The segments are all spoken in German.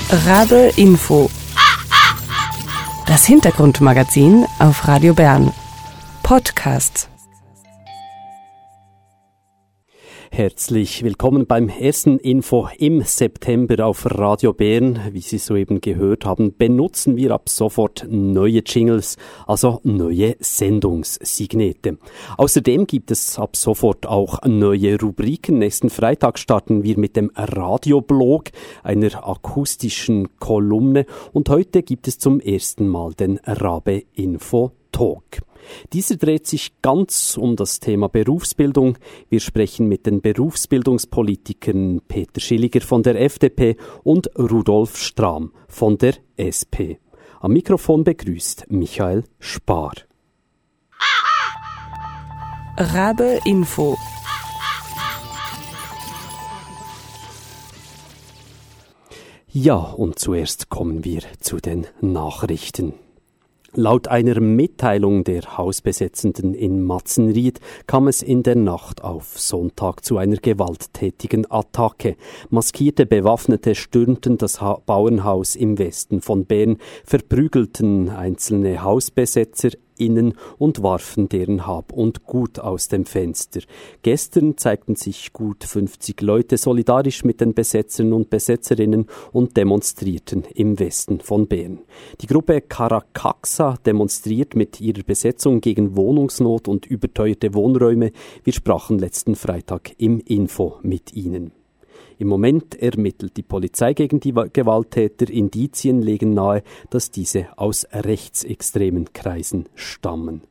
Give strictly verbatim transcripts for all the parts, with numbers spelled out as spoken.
Rabe Info. Das Hintergrundmagazin auf Radio Bern. Podcast. Herzlich willkommen beim ersten Info im September auf Radio Bern. Wie Sie soeben gehört haben, benutzen wir ab sofort neue Jingles, also neue Sendungssignete. Außerdem gibt es ab sofort auch neue Rubriken. Nächsten Freitag starten wir mit dem Radioblog, einer akustischen Kolumne. Und heute gibt es zum ersten Mal den Rabe Info Talk. Dieser dreht sich ganz um das Thema Berufsbildung. Wir sprechen mit den Berufsbildungspolitikern Peter Schilliger von der F D P und Rudolf Strahm von der S P. Am Mikrofon begrüßt Michael Spar. Rabe Info. Ja, und zuerst kommen wir zu den Nachrichten. Laut einer Mitteilung der Hausbesetzenden in Matzenried kam es in der Nacht auf Sonntag zu einer gewalttätigen Attacke. Maskierte Bewaffnete stürmten das ha- Bauernhaus im Westen von Bern, verprügelten einzelne Hausbesetzer innen und warfen deren Hab und Gut aus dem Fenster. Gestern zeigten sich gut fünfzig Leute solidarisch mit den Besetzern und Besetzerinnen und demonstrierten im Westen von Bern. Die Gruppe Caracasa demonstriert mit ihrer Besetzung gegen Wohnungsnot und überteuerte Wohnräume. Wir sprachen letzten Freitag im Info mit ihnen. Im Moment ermittelt die Polizei gegen die Gewalttäter. Indizien legen nahe, dass diese aus rechtsextremen Kreisen stammen.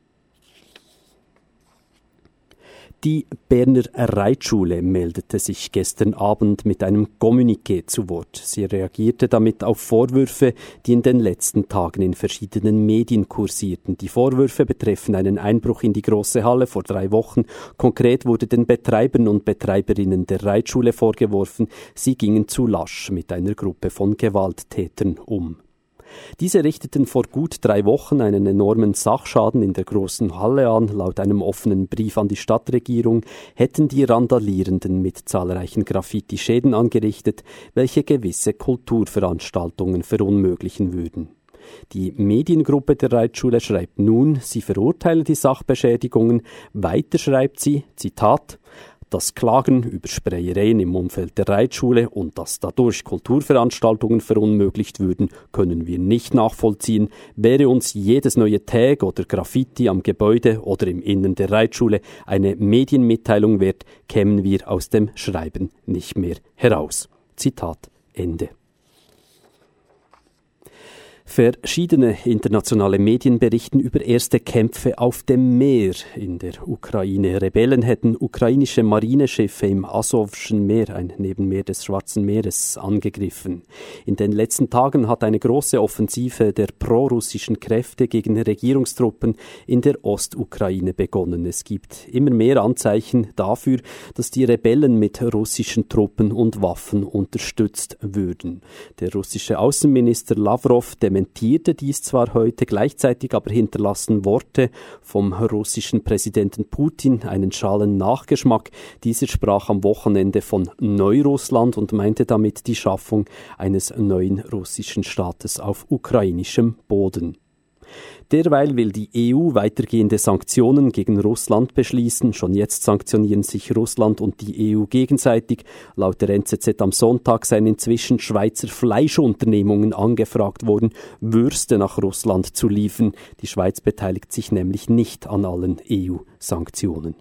Die Berner Reitschule meldete sich gestern Abend mit einem Kommuniqué zu Wort. Sie reagierte damit auf Vorwürfe, die in den letzten Tagen in verschiedenen Medien kursierten. Die Vorwürfe betreffen einen Einbruch in die große Halle vor drei Wochen. Konkret wurde den Betreibern und Betreiberinnen der Reitschule vorgeworfen, sie gingen zu lasch mit einer Gruppe von Gewalttätern um. Diese richteten vor gut drei Wochen einen enormen Sachschaden in der großen Halle an. Laut einem offenen Brief an die Stadtregierung hätten die Randalierenden mit zahlreichen Graffiti Schäden angerichtet, welche gewisse Kulturveranstaltungen verunmöglichen würden. Die Mediengruppe der Reitschule schreibt nun, sie verurteile die Sachbeschädigungen. Weiter schreibt sie, Zitat, das Klagen über Sprayereien im Umfeld der Reitschule und dass dadurch Kulturveranstaltungen verunmöglicht würden, können wir nicht nachvollziehen. Wäre uns jedes neue Tag oder Graffiti am Gebäude oder im Innern der Reitschule eine Medienmitteilung wert, kämen wir aus dem Schreiben nicht mehr heraus. Zitat Ende. Verschiedene internationale Medien berichten über erste Kämpfe auf dem Meer in der Ukraine. Rebellen hätten ukrainische Marineschiffe im Asowschen Meer, ein Nebenmeer des Schwarzen Meeres, angegriffen. In den letzten Tagen hat eine große Offensive der prorussischen Kräfte gegen Regierungstruppen in der Ostukraine begonnen. Es gibt immer mehr Anzeichen dafür, dass die Rebellen mit russischen Truppen und Waffen unterstützt würden. Der russische Außenminister Lavrov dementierte dies zwar heute, gleichzeitig aber hinterlassen Worte vom russischen Präsidenten Putin einen schalen Nachgeschmack. Dieser sprach am Wochenende von Neurussland und meinte damit die Schaffung eines neuen russischen Staates auf ukrainischem Boden. Derweil will die E U weitergehende Sanktionen gegen Russland beschließen. Schon jetzt sanktionieren sich Russland und die E U gegenseitig. Laut der N Z Z am Sonntag seien inzwischen Schweizer Fleischunternehmungen angefragt worden, Würste nach Russland zu liefern. Die Schweiz beteiligt sich nämlich nicht an allen E U-Sanktionen.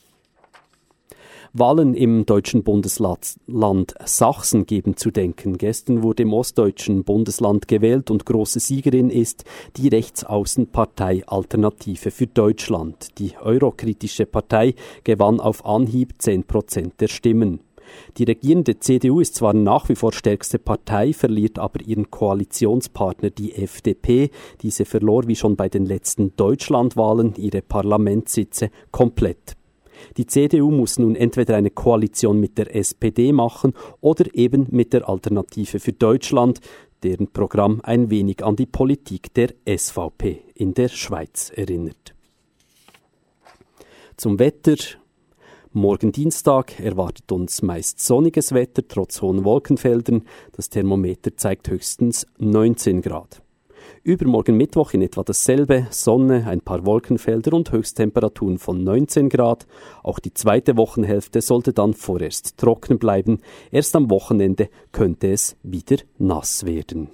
Wahlen im deutschen Bundesland Sachsen geben zu denken. Gestern wurde im ostdeutschen Bundesland gewählt und große Siegerin ist die Rechtsaußenpartei Alternative für Deutschland. Die eurokritische Partei gewann auf Anhieb zehn Prozent der Stimmen. Die regierende C D U ist zwar nach wie vor stärkste Partei, verliert aber ihren Koalitionspartner, die F D P. Diese verlor wie schon bei den letzten Deutschlandwahlen ihre Parlamentssitze komplett. Die C D U muss nun entweder eine Koalition mit der S P D machen oder eben mit der Alternative für Deutschland, deren Programm ein wenig an die Politik der S V P in der Schweiz erinnert. Zum Wetter. Morgen Dienstag erwartet uns meist sonniges Wetter, trotz hohen Wolkenfeldern. Das Thermometer zeigt höchstens neunzehn Grad. Übermorgen Mittwoch in etwa dasselbe, Sonne, ein paar Wolkenfelder und Höchsttemperaturen von neunzehn Grad. Auch die zweite Wochenhälfte sollte dann vorerst trocken bleiben. Erst am Wochenende könnte es wieder nass werden.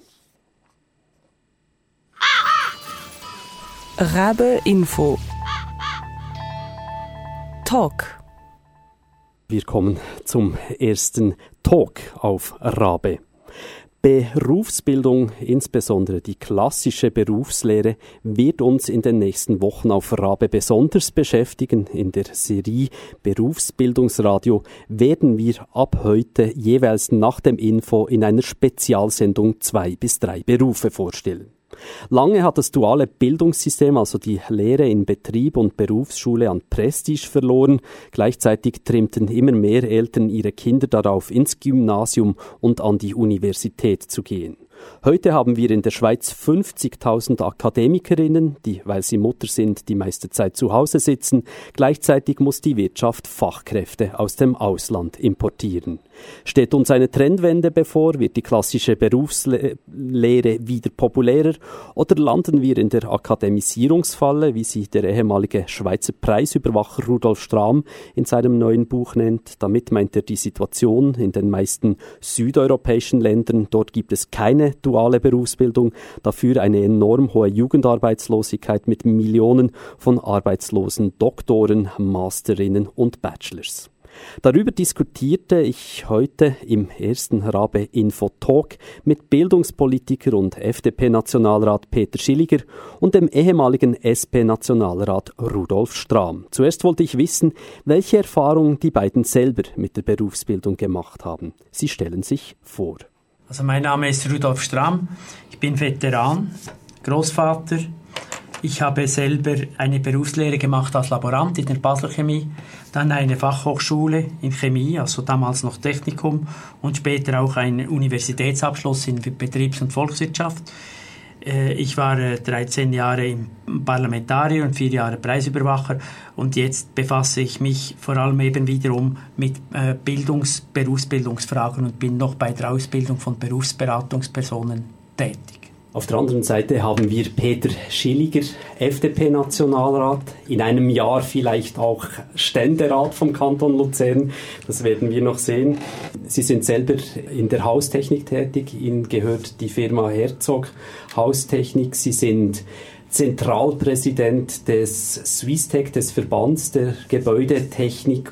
Rabe Info Talk. Wir kommen zum ersten Talk auf Rabe. Berufsbildung, insbesondere die klassische Berufslehre, wird uns in den nächsten Wochen auf Rabe besonders beschäftigen. In der Serie Berufsbildungsradio werden wir ab heute jeweils nach dem Info in einer Spezialsendung zwei bis drei Berufe vorstellen. Lange hat das duale Bildungssystem, also die Lehre in Betrieb und Berufsschule, an Prestige verloren. Gleichzeitig trimmten immer mehr Eltern ihre Kinder darauf, ins Gymnasium und an die Universität zu gehen. Heute haben wir in der Schweiz fünfzigtausend Akademikerinnen, die, weil sie Mutter sind, die meiste Zeit zu Hause sitzen. Gleichzeitig muss die Wirtschaft Fachkräfte aus dem Ausland importieren. Steht uns eine Trendwende bevor? Wird die klassische Berufslehre wieder populärer? Oder landen wir in der Akademisierungsfalle, wie sie der ehemalige Schweizer Preisüberwacher Rudolf Strahm in seinem neuen Buch nennt? Damit meint er die Situation in den meisten südeuropäischen Ländern. Dort gibt es keine duale Berufsbildung, dafür eine enorm hohe Jugendarbeitslosigkeit mit Millionen von arbeitslosen Doktoren, Masterinnen und Bachelors. Darüber diskutierte ich heute im ersten Rabe Info Talk mit Bildungspolitiker und F D P-Nationalrat Peter Schilliger und dem ehemaligen S P-Nationalrat Rudolf Strahm. Zuerst wollte ich wissen, welche Erfahrungen die beiden selber mit der Berufsbildung gemacht haben. Sie stellen sich vor. Also mein Name ist Rudolf Strahm, ich bin Veteran, Großvater. Ich habe selber eine Berufslehre gemacht als Laborant in der Basler Chemie, dann eine Fachhochschule in Chemie, also damals noch Technikum, und später auch einen Universitätsabschluss in Betriebs- und Volkswirtschaft. Ich war dreizehn Jahre Parlamentarier und vier Jahre Preisüberwacher und jetzt befasse ich mich vor allem eben wiederum mit Bildungs-, Berufsbildungsfragen und bin noch bei der Ausbildung von Berufsberatungspersonen tätig. Auf der anderen Seite haben wir Peter Schilliger, F D P-Nationalrat, in einem Jahr vielleicht auch Ständerat vom Kanton Luzern. Das werden wir noch sehen. Sie sind selber in der Haustechnik tätig. Ihnen gehört die Firma Herzog Haustechnik. Sie sind Zentralpräsident des Swisstech, des Verbands der Gebäudetechnik.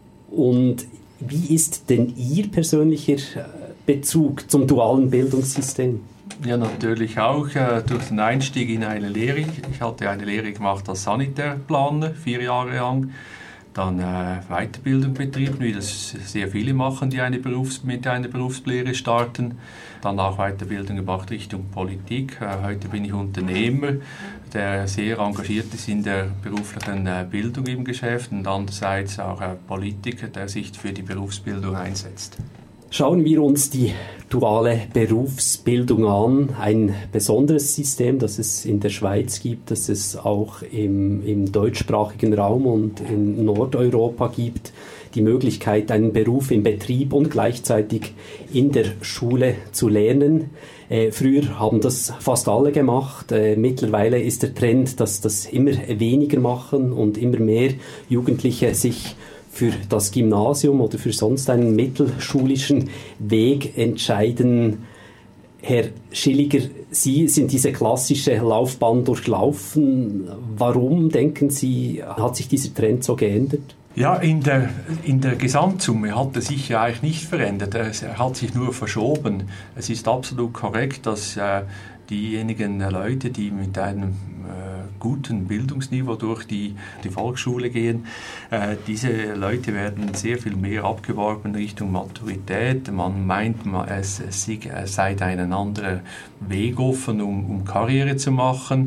Und wie ist denn Ihr persönlicher Bezug zum dualen Bildungssystem? Ja, natürlich auch äh, durch den Einstieg in eine Lehre. Ich hatte eine Lehre gemacht als Sanitärplaner, vier Jahre lang. Dann äh, Weiterbildung betrieben, wie das sehr viele machen, die eine Berufs-, mit einer Berufslehre starten. Dann auch Weiterbildung gemacht Richtung Politik. Äh, heute bin ich Unternehmer, der sehr engagiert ist in der beruflichen äh, Bildung im Geschäft und andererseits auch äh, Politiker, der sich für die Berufsbildung einsetzt. Schauen wir uns die duale Berufsbildung an. Ein besonderes System, das es in der Schweiz gibt, das es auch im, im deutschsprachigen Raum und in Nordeuropa gibt. Die Möglichkeit, einen Beruf im Betrieb und gleichzeitig in der Schule zu lernen. Äh, früher haben das fast alle gemacht. Äh, mittlerweile ist der Trend, dass das immer weniger machen und immer mehr Jugendliche sich für das Gymnasium oder für sonst einen mittelschulischen Weg entscheiden. Herr Schilliger, Sie sind diese klassische Laufbahn durchlaufen. Warum, denken Sie, hat sich dieser Trend so geändert? Ja, in der, in der Gesamtsumme hat er sich ja eigentlich nicht verändert. Er hat sich nur verschoben. Es ist absolut korrekt, dass äh, diejenigen Leute, die mit einem äh, guten Bildungsniveau durch die, die Volksschule gehen, äh, diese Leute werden sehr viel mehr abgeworben Richtung Maturität. Man meint, es, es sei ein anderer Weg offen, um, um Karriere zu machen.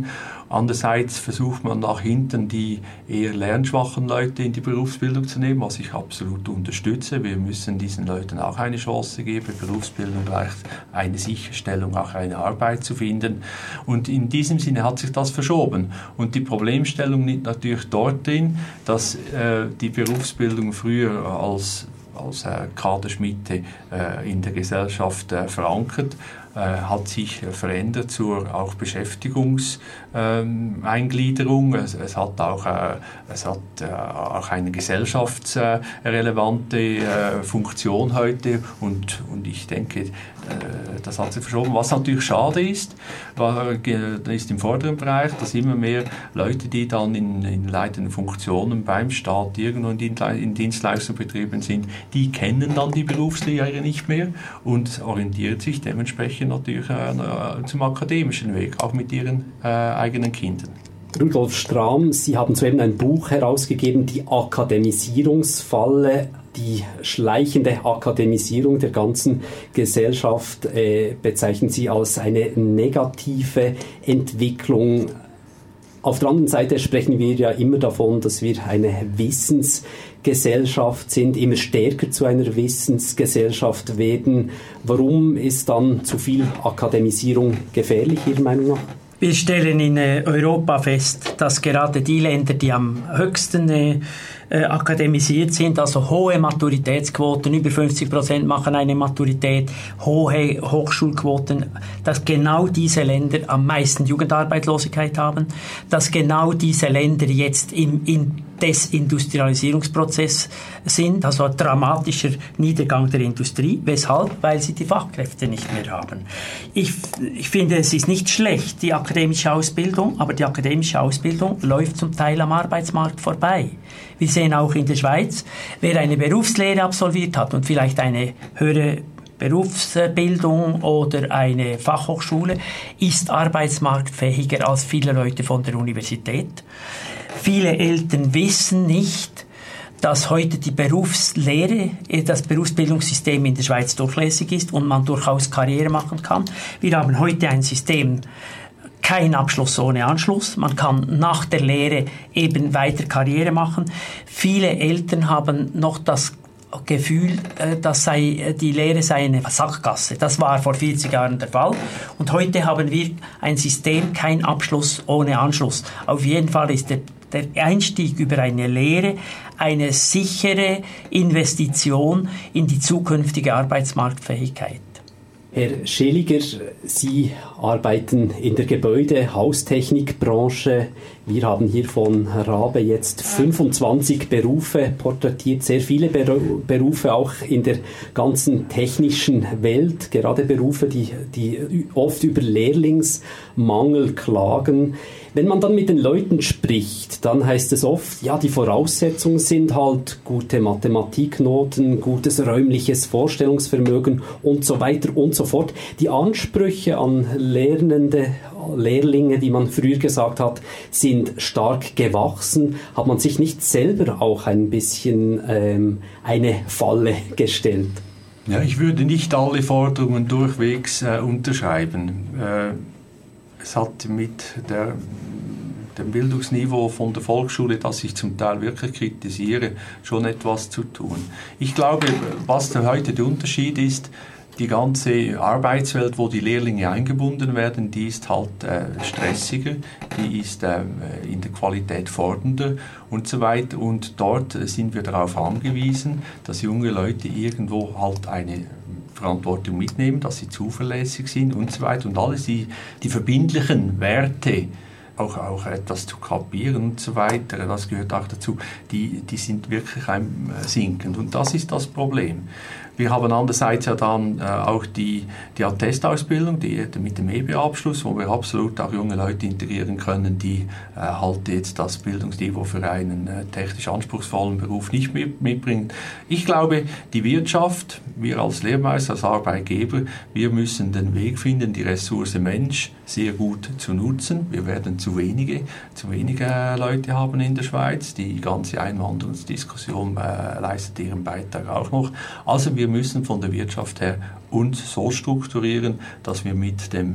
Andererseits versucht man nach hinten die eher lernschwachen Leute in die Berufsbildung zu nehmen, was ich absolut unterstütze. Wir müssen diesen Leuten auch eine Chance geben. Berufsbildung gleich eine Sicherstellung, auch eine Arbeit zu finden. Und in diesem Sinne hat sich das verschoben. Und die Problemstellung liegt natürlich dort drin, dass äh, die Berufsbildung früher als als äh, Kaderschmiede äh, in der Gesellschaft äh, verankert, äh, hat sich äh, verändert zur auch Beschäftigungseingliederung. Ähm, es, es hat auch, äh, es hat, äh, auch eine gesellschaftsrelevante äh, Funktion heute und, und ich denke, äh, das hat sich verschoben. Was natürlich schade ist, war, äh, ist im vorderen Bereich, dass immer mehr Leute, die dann in, in leitenden Funktionen beim Staat irgendwo in, in Dienstleistungsbetrieben sind, die kennen dann die Berufslehre nicht mehr und orientiert sich dementsprechend natürlich äh, zum akademischen Weg, auch mit ihren äh, eigenen Kindern. Rudolf Strahm, Sie haben soeben ein Buch herausgegeben, die Akademisierungsfalle, die schleichende Akademisierung der ganzen Gesellschaft äh, bezeichnen Sie als eine negative Entwicklung. Auf der anderen Seite sprechen wir ja immer davon, dass wir eine Wissensgesellschaft sind, immer stärker zu einer Wissensgesellschaft werden. Warum ist dann zu viel Akademisierung gefährlich, Ihrer Meinung nach? Wir stellen in Europa fest, dass gerade die Länder, die am höchsten äh, akademisiert sind, also hohe Maturitätsquoten, über fünfzig Prozent machen eine Maturität, hohe Hochschulquoten, dass genau diese Länder am meisten Jugendarbeitslosigkeit haben, dass genau diese Länder jetzt im, im Desindustrialisierungsprozess sind, also ein dramatischer Niedergang der Industrie. Weshalb? Weil sie die Fachkräfte nicht mehr haben. Ich, ich finde, es ist nicht schlecht, die akademische Ausbildung, aber die akademische Ausbildung läuft zum Teil am Arbeitsmarkt vorbei. Wir sehen auch in der Schweiz, wer eine Berufslehre absolviert hat und vielleicht eine höhere Berufsbildung oder eine Fachhochschule, ist arbeitsmarktfähiger als viele Leute von der Universität. Viele Eltern wissen nicht, dass heute die Berufslehre, das Berufsbildungssystem in der Schweiz durchlässig ist und man durchaus Karriere machen kann. Wir haben heute ein System, kein Abschluss ohne Anschluss. Man kann nach der Lehre eben weiter Karriere machen. Viele Eltern haben noch das Gefühl, dass sei, die Lehre sei eine Sackgasse. Das war vor vierzig Jahren der Fall. Und heute haben wir ein System, kein Abschluss ohne Anschluss. Auf jeden Fall ist der, der Einstieg über eine Lehre eine sichere Investition in die zukünftige Arbeitsmarktfähigkeit. Herr Scheliger, Sie arbeiten in der Gebäude-Haustechnikbranche. Wir haben hier von Rabe jetzt fünfundzwanzig Berufe porträtiert, sehr viele Beru- Berufe auch in der ganzen technischen Welt, gerade Berufe, die, die oft über Lehrlingsmangel klagen. Wenn man dann mit den Leuten spricht, dann heißt es oft, ja, die Voraussetzungen sind halt gute Mathematiknoten, gutes räumliches Vorstellungsvermögen und so weiter und so fort. Die Ansprüche an Lernende, Lehrlinge, die man früher gesagt hat, sind stark gewachsen. Hat man sich nicht selber auch ein bisschen ähm, eine Falle gestellt? Ja, ich würde nicht alle Forderungen durchwegs äh, unterschreiben. Äh, es hat mit der, dem Bildungsniveau von der Volksschule, das ich zum Teil wirklich kritisiere, schon etwas zu tun. Ich glaube, was heute der Unterschied ist, die ganze Arbeitswelt, wo die Lehrlinge eingebunden werden, die ist halt äh, stressiger, die ist äh, in der Qualität fordernder und so weiter. Und dort äh, sind wir darauf angewiesen, dass junge Leute irgendwo halt eine Verantwortung mitnehmen, dass sie zuverlässig sind und so weiter. Und alles die, die verbindlichen Werte, auch, auch etwas zu kapieren und so weiter, das gehört auch dazu, die, die sind wirklich ein, äh, sinkend. Und das ist das Problem. Wir haben andererseits ja dann äh, auch die, die Attestausbildung, die, die mit dem E B A-Abschluss, wo wir absolut auch junge Leute integrieren können, die äh, halt jetzt das Bildungsniveau für einen äh, technisch anspruchsvollen Beruf nicht mit, mitbringen. Ich glaube, die Wirtschaft, wir als Lehrmeister, als Arbeitgeber, wir müssen den Weg finden, die Ressource Mensch sehr gut zu nutzen. Wir werden zu wenige, zu wenige Leute haben in der Schweiz. Die ganze Einwanderungsdiskussion äh, leistet ihren Beitrag auch noch. Also wir Wir müssen von der Wirtschaft her uns so strukturieren, dass wir mit dem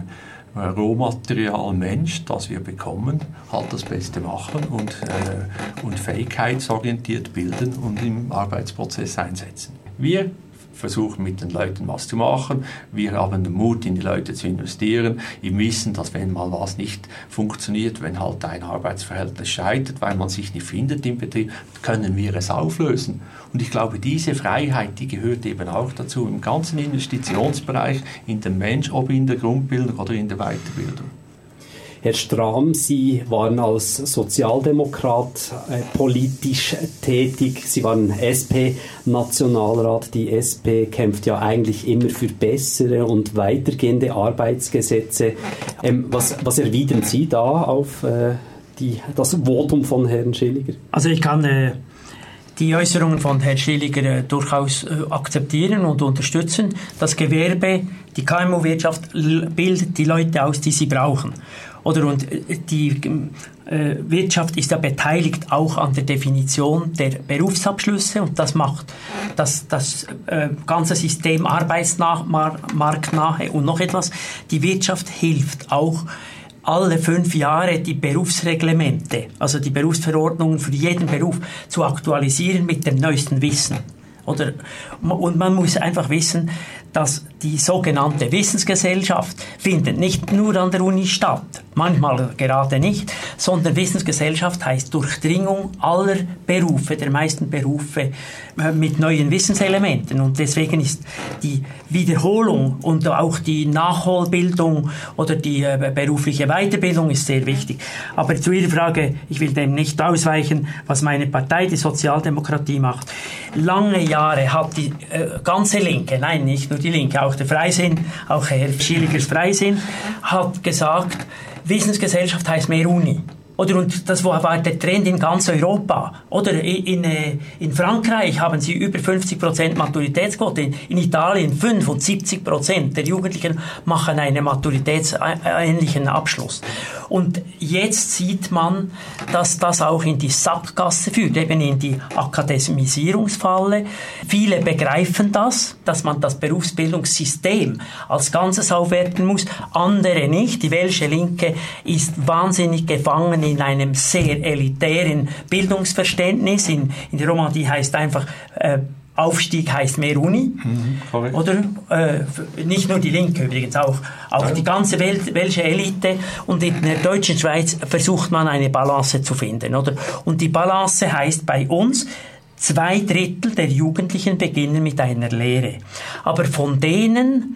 Rohmaterial Mensch, das wir bekommen, halt das Beste machen und, äh, und fähigkeitsorientiert bilden und im Arbeitsprozess einsetzen. Wir versuchen mit den Leuten was zu machen. Wir haben den Mut, in die Leute zu investieren, im Wissen, dass wenn mal was nicht funktioniert, wenn halt ein Arbeitsverhältnis scheitert, weil man sich nicht findet im Betrieb, können wir es auflösen. Und ich glaube, diese Freiheit, die gehört eben auch dazu im ganzen Investitionsbereich, in den Mensch, ob in der Grundbildung oder in der Weiterbildung. Herr Strahm, Sie waren als Sozialdemokrat äh, politisch tätig. Sie waren S P-Nationalrat. Die S P kämpft ja eigentlich immer für bessere und weitergehende Arbeitsgesetze. Ähm, was, was erwidern Sie da auf äh, die, das Votum von Herrn Schilliger? Also ich kann äh, die Äußerungen von Herrn Schilliger äh, durchaus äh, akzeptieren und unterstützen. Das Gewerbe, die K M U-Wirtschaft bildet die Leute aus, die sie brauchen. Oder und die äh, Wirtschaft ist ja beteiligt auch an der Definition der Berufsabschlüsse und das macht das, das äh, ganze System arbeitsmarktnahe und noch etwas. Die Wirtschaft hilft auch alle fünf Jahre die Berufsreglemente, also die Berufsverordnungen für jeden Beruf zu aktualisieren mit dem neuesten Wissen. Oder, und man muss einfach wissen, dass die sogenannte Wissensgesellschaft findet nicht nur an der Uni statt, manchmal gerade nicht, sondern Wissensgesellschaft heißt Durchdringung aller Berufe, der meisten Berufe äh, mit neuen Wissenselementen. Und deswegen ist die Wiederholung und auch die Nachholbildung oder die äh, berufliche Weiterbildung ist sehr wichtig. Aber zu Ihrer Frage, ich will dem nicht ausweichen, was meine Partei, die Sozialdemokratie, macht. Lange Jahre hat die äh, ganze Linke, nein, nicht nur die Linke, auch der Freisinn, auch Herr Schilligers Freisinn, hat gesagt, Wissensgesellschaft heißt mehr Uni. Oder, und das war der Trend in ganz Europa. Oder in, in, in Frankreich haben sie über fünfzig Prozent Maturitätsquote. In, in Italien fünfundsiebzig Prozent der Jugendlichen machen einen maturitätsähnlichen Abschluss. Und jetzt sieht man, dass das auch in die Sackgasse führt, eben in die Akademisierungsfalle. Viele begreifen das, dass man das Berufsbildungssystem als Ganzes aufwerten muss. Andere nicht. Die Welsche Linke ist wahnsinnig gefangen in einem sehr elitären Bildungsverständnis. In, in der Romandie heißt einfach, äh, Aufstieg heißt mehr Uni. Mhm, oder? Äh, nicht nur die Linke übrigens, auch, auch ja. Die ganze Welt, welche Elite. Und in der deutschen Schweiz versucht man eine Balance zu finden. Oder? Und die Balance heißt bei uns, zwei Drittel der Jugendlichen beginnen mit einer Lehre. Aber von denen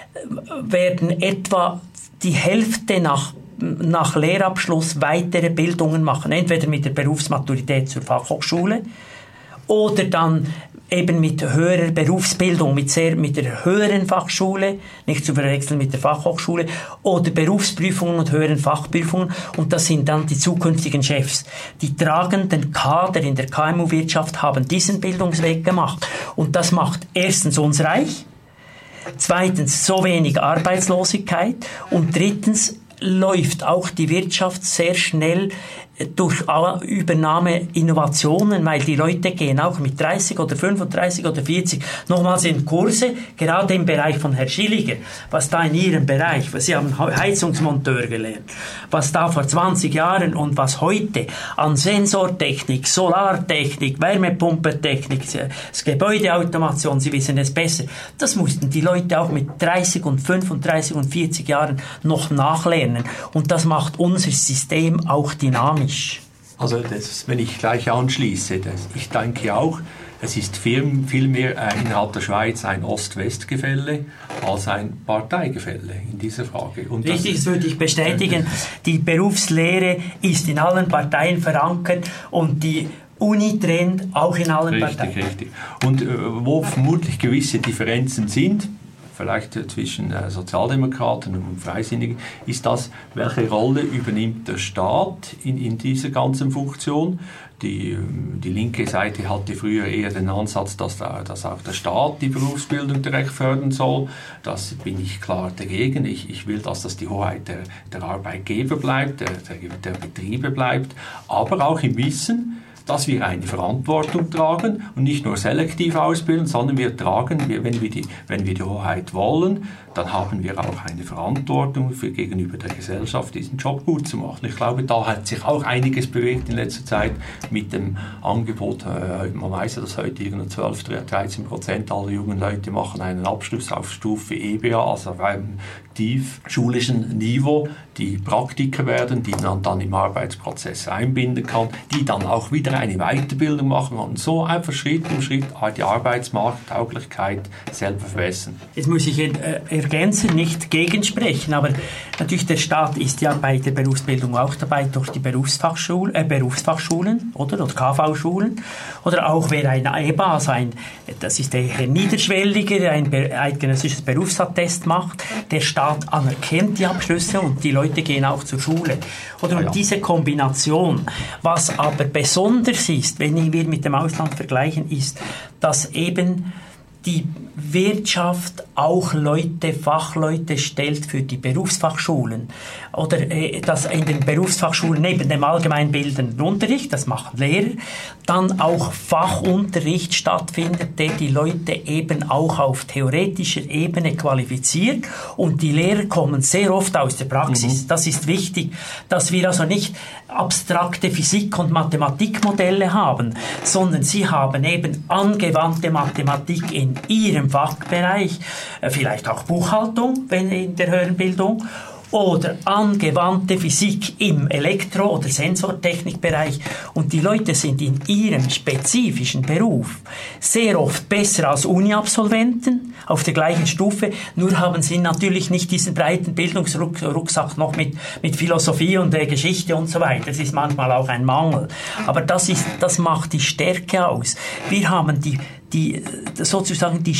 werden etwa die Hälfte nach nach Lehrabschluss weitere Bildungen machen, entweder mit der Berufsmaturität zur Fachhochschule oder dann eben mit höherer Berufsbildung, mit, sehr, mit der höheren Fachschule, nicht zu verwechseln mit der Fachhochschule, oder Berufsprüfungen und höheren Fachprüfungen, und das sind dann die zukünftigen Chefs. Die tragenden Kader in der K M U-Wirtschaft haben diesen Bildungsweg gemacht, und das macht erstens uns reich, zweitens so wenig Arbeitslosigkeit und drittens läuft auch die Wirtschaft sehr schnell durch Übernahme Innovationen, weil die Leute gehen auch mit dreißig oder fünfunddreißig oder vierzig nochmals in Kurse, gerade im Bereich von Herrn Schilliger, was da in Ihrem Bereich, was Sie haben Heizungsmonteur gelernt, was da vor zwanzig Jahren und was heute an Sensortechnik, Solartechnik, Wärmepumpentechnik, das Gebäudeautomation, Sie wissen es besser, das mussten die Leute auch mit dreißig und fünfunddreißig und vierzig Jahren noch nachlernen, und das macht unser System auch dynamisch. Also das, wenn ich gleich anschließe, das, ich denke auch, es ist viel, viel mehr äh, innerhalb der Schweiz ein Ost-West-Gefälle als ein Parteigefälle in dieser Frage. Und richtig, das, das würde ich bestätigen. Die Berufslehre ist in allen Parteien verankert und die Uni-Trend auch in allen richtig, Parteien. Richtig, richtig. Und äh, wo vermutlich gewisse Differenzen sind, vielleicht zwischen äh, Sozialdemokraten und Freisinnigen, ist das, welche Rolle übernimmt der Staat in, in dieser ganzen Funktion. Die, die linke Seite hatte früher eher den Ansatz, dass, da, dass auch der Staat die Berufsbildung direkt fördern soll. Das bin ich klar dagegen. Ich, ich will, dass das die Hoheit der, der Arbeitgeber bleibt, der, der, der Betriebe bleibt, aber auch im Wissen, dass wir eine Verantwortung tragen und nicht nur selektiv ausbilden, sondern wir tragen, wenn wir die, wenn wir die Hoheit wollen, dann haben wir auch eine Verantwortung für gegenüber der Gesellschaft, diesen Job gut zu machen. Ich glaube, da hat sich auch einiges bewegt in letzter Zeit mit dem Angebot. Äh, man weiß ja, dass heute zwölf, dreizehn Prozent aller jungen Leute machen einen Abschluss auf Stufe E B A, also auf einem tiefschulischen Niveau, die Praktiker werden, die man dann im Arbeitsprozess einbinden kann, die dann auch wieder eine Weiterbildung machen und so einfach Schritt um Schritt die Arbeitsmarkttauglichkeit selber verbessern. Jetzt muss ich äh, ergänzen, nicht gegensprechen, aber natürlich der Staat ist ja bei der Berufsbildung auch dabei durch die Berufsfachschule, äh, Berufsfachschulen oder, oder K V-Schulen oder auch wer ein E B A, also ein, das ist eher niederschwelliger, ein eidgenössisches Berufsattest macht, der Staat anerkennt die Abschlüsse und die Leute gehen auch zur Schule. Oder und diese Kombination, was aber besonders ist, wenn wir mit dem Ausland vergleichen, ist, dass eben die Wirtschaft auch Leute, Fachleute stellt für die Berufsfachschulen. Oder äh, dass in den Berufsfachschulen neben dem allgemeinbildenden Unterricht, das machen Lehrer, dann auch Fachunterricht stattfindet, der die Leute eben auch auf theoretischer Ebene qualifiziert. Und die Lehrer kommen sehr oft aus der Praxis. Mhm. Das ist wichtig, dass wir also nicht abstrakte Physik- und Mathematikmodelle haben, sondern sie haben eben angewandte Mathematik in ihrem Fachbereich, vielleicht auch Buchhaltung, wenn in der höheren Bildung, oder angewandte Physik im Elektro- oder Sensortechnikbereich. Und die Leute sind in ihrem spezifischen Beruf sehr oft besser als Uni-Absolventen auf der gleichen Stufe, nur haben sie natürlich nicht diesen breiten Bildungsrucksack noch mit, mit Philosophie und äh, Geschichte und so weiter. Das ist manchmal auch ein Mangel. Aber das ist, das macht die Stärke aus. Wir haben die Die, sozusagen die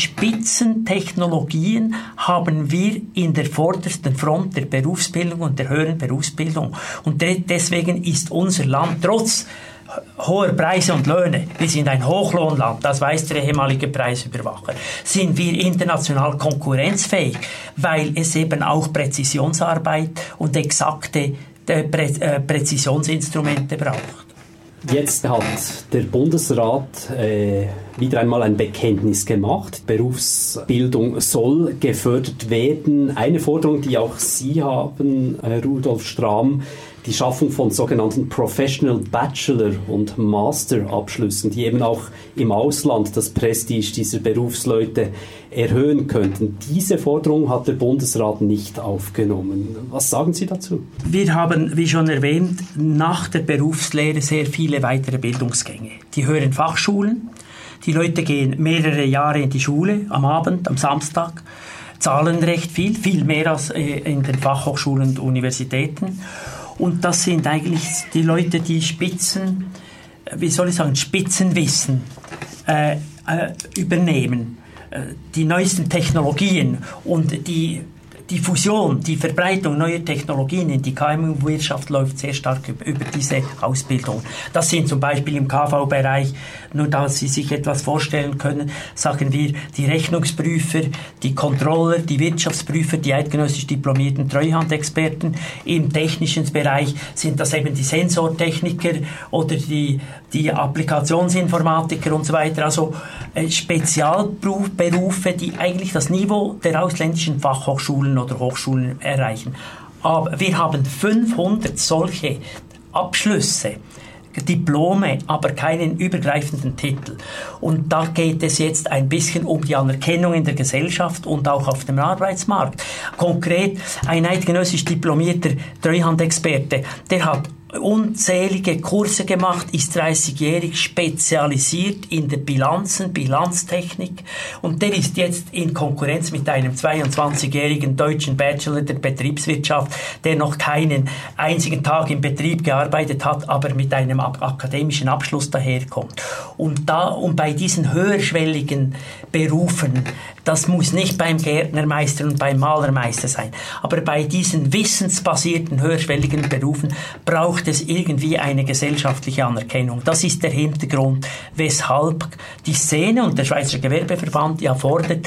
Spitzentechnologien haben wir in der vordersten Front der Berufsbildung und der höheren Berufsbildung. Und de- deswegen ist unser Land trotz hoher Preise und Löhne, wir sind ein Hochlohnland, das weiß der ehemalige Preisüberwacher, sind wir international konkurrenzfähig, weil es eben auch Präzisionsarbeit und exakte äh, Prä- äh, Präzisionsinstrumente braucht. Jetzt hat der Bundesrat äh, wieder einmal ein Bekenntnis gemacht. Berufsbildung soll gefördert werden. Eine Forderung, die auch Sie haben, äh, Rudolf Strahm, die Schaffung von sogenannten Professional Bachelor- und Master-Abschlüssen, die eben auch im Ausland das Prestige dieser Berufsleute erhöhen könnten. Diese Forderung hat der Bundesrat nicht aufgenommen. Was sagen Sie dazu? Wir haben, wie schon erwähnt, nach der Berufslehre sehr viele weitere Bildungsgänge. Die höheren Fachschulen, die Leute gehen mehrere Jahre in die Schule, am Abend, am Samstag, zahlen recht viel, viel mehr als in den Fachhochschulen und Universitäten. Und das sind eigentlich die Leute, die Spitzen, wie soll ich sagen, Spitzenwissen äh, äh, übernehmen. Äh, die neuesten Technologien und die, die Fusion, die Verbreitung neuer Technologien in die K M U-Wirtschaft läuft sehr stark über, über diese Ausbildung. Das sind zum Beispiel im K V-Bereich, nur dass Sie sich etwas vorstellen können, sagen wir, die Rechnungsprüfer, die Controller, die Wirtschaftsprüfer, die eidgenössisch diplomierten Treuhandexperten. Im technischen Bereich sind das eben die Sensortechniker oder die, die Applikationsinformatiker und so weiter. Also äh, Spezialberufe, die eigentlich das Niveau der ausländischen Fachhochschulen oder Hochschulen erreichen. Aber wir haben fünfhundert solche Abschlüsse, Diplome, aber keinen übergreifenden Titel. Und da geht es jetzt ein bisschen um die Anerkennung in der Gesellschaft und auch auf dem Arbeitsmarkt. Konkret, ein eidgenössisch diplomierter Treuhandexperte, der hat unzählige Kurse gemacht, ist dreißigjährig, spezialisiert in der Bilanzen, Bilanztechnik, und der ist jetzt in Konkurrenz mit einem zweiundzwanzigjährigen deutschen Bachelor der Betriebswirtschaft, der noch keinen einzigen Tag im Betrieb gearbeitet hat, aber mit einem akademischen Abschluss daherkommt. Und da, und bei diesen höherschwelligen Berufen, das muss nicht beim Gärtnermeister und beim Malermeister sein, aber bei diesen wissensbasierten höherschwelligen Berufen braucht es irgendwie eine gesellschaftliche Anerkennung. Das ist der Hintergrund, weshalb die Szene und der Schweizer Gewerbeverband ja fordert,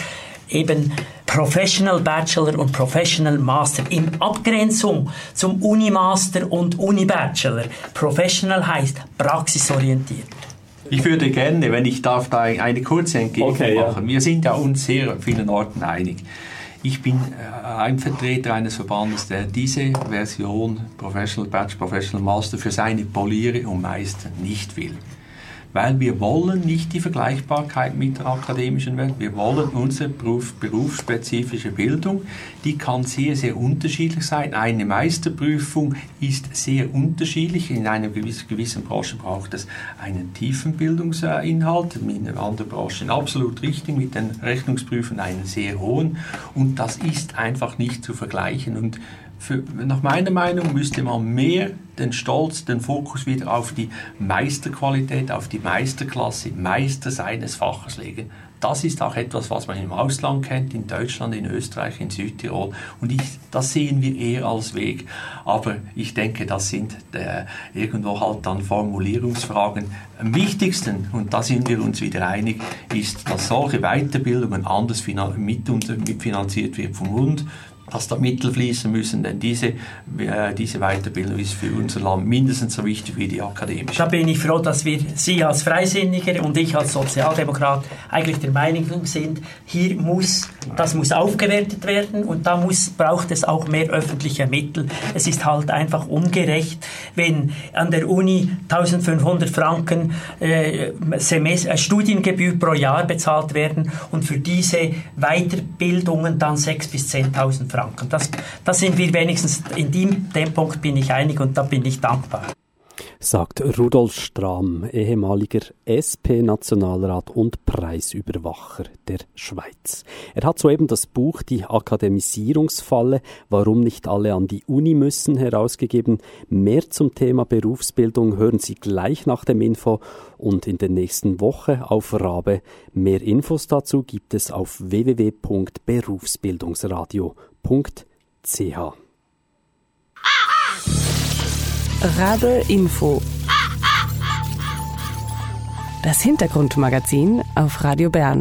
eben Professional Bachelor und Professional Master in Abgrenzung zum Unimaster und Uni-Bachelor. Professional heißt praxisorientiert. Ich würde gerne, wenn ich darf, da eine kurze Entgegnung okay, machen. Ja. Wir sind ja uns sehr an vielen Orten einig. Ich bin äh, ein Vertreter eines Verbandes, der diese Version Professional Bachelor, Professional Master für seine Poliere und Meister nicht will. Weil wir wollen nicht die Vergleichbarkeit mit der akademischen Welt. Wir wollen unsere Beruf, berufsspezifische Bildung. Die kann sehr, sehr unterschiedlich sein. Eine Meisterprüfung ist sehr unterschiedlich. In einer gewissen, gewissen Branche braucht es einen tiefen Bildungsinhalt, in einer anderen Branche absolut richtig, mit den Rechnungsprüfen einen sehr hohen. Und das ist einfach nicht zu vergleichen. Und Für, nach meiner Meinung müsste man mehr den Stolz, den Fokus wieder auf die Meisterqualität, auf die Meisterklasse, Meister seines Faches legen. Das ist auch etwas, was man im Ausland kennt, in Deutschland, in Österreich, in Südtirol. Und ich, das sehen wir eher als Weg. Aber ich denke, das sind äh, irgendwo halt dann Formulierungsfragen. Am wichtigsten, und da sind wir uns wieder einig, ist, dass solche Weiterbildungen anders finan- mit, mitfinanziert wird vom Bund, dass da Mittel fließen müssen, denn diese, äh, diese Weiterbildung ist für unser Land mindestens so wichtig wie die akademische. Da bin ich froh, dass wir Sie als Freisinniger und ich als Sozialdemokrat eigentlich der Meinung sind, hier muss, das muss aufgewertet werden und da muss, braucht es auch mehr öffentliche Mittel. Es ist halt einfach ungerecht, wenn an der Uni eintausendfünfhundert Franken äh, Semester, äh, Studiengebühr pro Jahr bezahlt werden und für diese Weiterbildungen dann sechstausend bis zehntausend Franken. Das, das sind wir wenigstens, in dem, dem Punkt bin ich einig und da bin ich dankbar. Sagt Rudolf Strahm, ehemaliger S P-Nationalrat und Preisüberwacher der Schweiz. Er hat soeben das Buch Die Akademisierungsfalle, warum nicht alle an die Uni müssen, herausgegeben. Mehr zum Thema Berufsbildung hören Sie gleich nach dem Info und in der nächsten Woche auf Rabe. Mehr Infos dazu gibt es auf w w w punkt berufsbildungsradio punkt c h. Rabe Info. Das Hintergrundmagazin auf Radio Bern.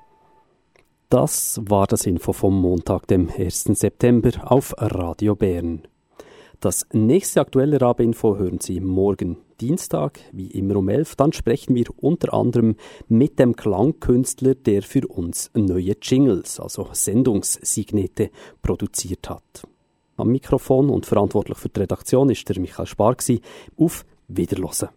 Das war das Info vom Montag, dem ersten September auf Radio Bern. Das nächste aktuelle Rabe-Info hören Sie morgen Dienstag, wie immer um elf. Dann sprechen wir unter anderem mit dem Klangkünstler, der für uns neue Jingles, also Sendungssignete, produziert hat. Am Mikrofon und verantwortlich für die Redaktion ist der Michael Spar gewesen. Auf Wiederhören.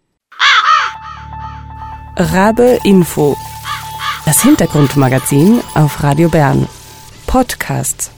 Rabe Info. Das Hintergrundmagazin auf Radio Bern. Podcast.